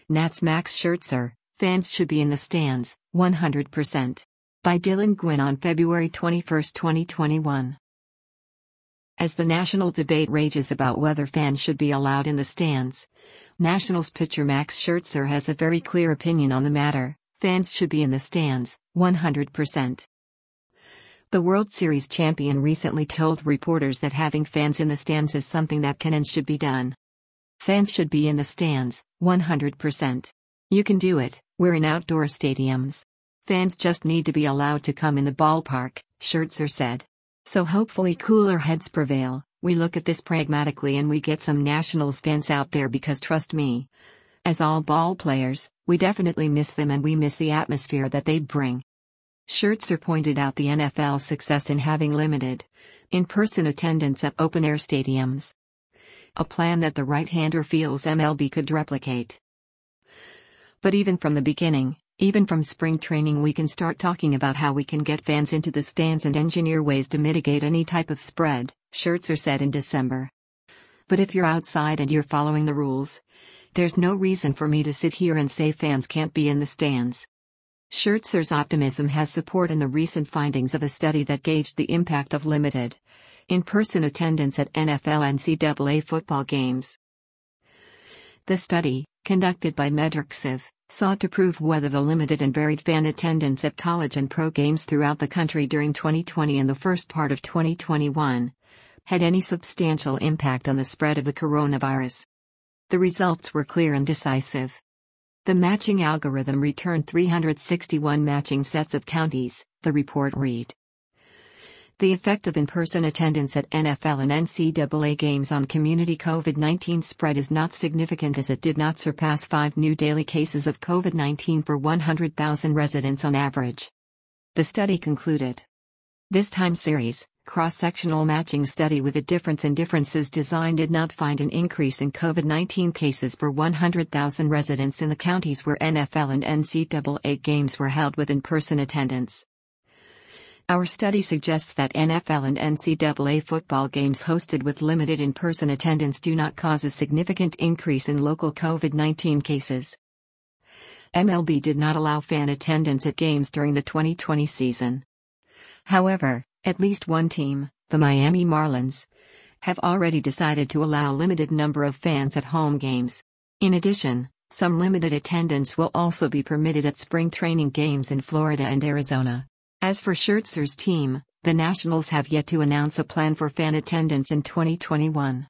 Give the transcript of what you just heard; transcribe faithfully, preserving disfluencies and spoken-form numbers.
Nats Max Scherzer, fans should be in the stands, one hundred percent. By Dylan Gwynn on February twenty-first, twenty twenty-one. As the national debate rages about whether fans should be allowed in the stands, Nationals pitcher Max Scherzer has a very clear opinion on the matter: fans should be in the stands, one hundred percent. The World Series champion recently told reporters that having fans in the stands is something that can and should be done. Fans should be in the stands, one hundred percent. You can do it, we're in outdoor stadiums. Fans just need to be allowed to come in the ballpark, Scherzer said. So hopefully cooler heads prevail, we look at this pragmatically and we get some Nationals fans out there, because trust me, as all ball players, we definitely miss them and we miss the atmosphere that they bring. Scherzer pointed out the N F L's success in having limited, in-person attendance at open-air stadiums. A plan that the right-hander feels M L B could replicate. But even from the beginning, even from spring training, we can start talking about how we can get fans into the stands and engineer ways to mitigate any type of spread, Scherzer said in December. But if you're outside and you're following the rules, there's no reason for me to sit here and say fans can't be in the stands. Scherzer's optimism has support in the recent findings of a study that gauged the impact of limited, in-person attendance at N F L and N C double A football games. The study, conducted by MedRxiv, sought to prove whether the limited and varied fan attendance at college and pro games throughout the country during twenty twenty and the first part of twenty twenty-one had any substantial impact on the spread of the coronavirus. The results were clear and decisive. The matching algorithm returned three hundred sixty-one matching sets of counties, the report read. The effect of in-person attendance at N F L and N C double A games on community COVID nineteen spread is not significant, as it did not surpass five new daily cases of COVID nineteen per one hundred thousand residents on average. The study concluded. This time series, cross-sectional matching study with a difference in differences design did not find an increase in COVID nineteen cases per one hundred thousand residents in the counties where N F L and N C double A games were held with in-person attendance. Our study suggests that N F L and N C double A football games hosted with limited in-person attendance do not cause a significant increase in local COVID nineteen cases. M L B did not allow fan attendance at games during the twenty twenty season. However, at least one team, the Miami Marlins, have already decided to allow a limited number of fans at home games. In addition, some limited attendance will also be permitted at spring training games in Florida and Arizona. As for Scherzer's team, the Nationals have yet to announce a plan for fan attendance in twenty twenty-one.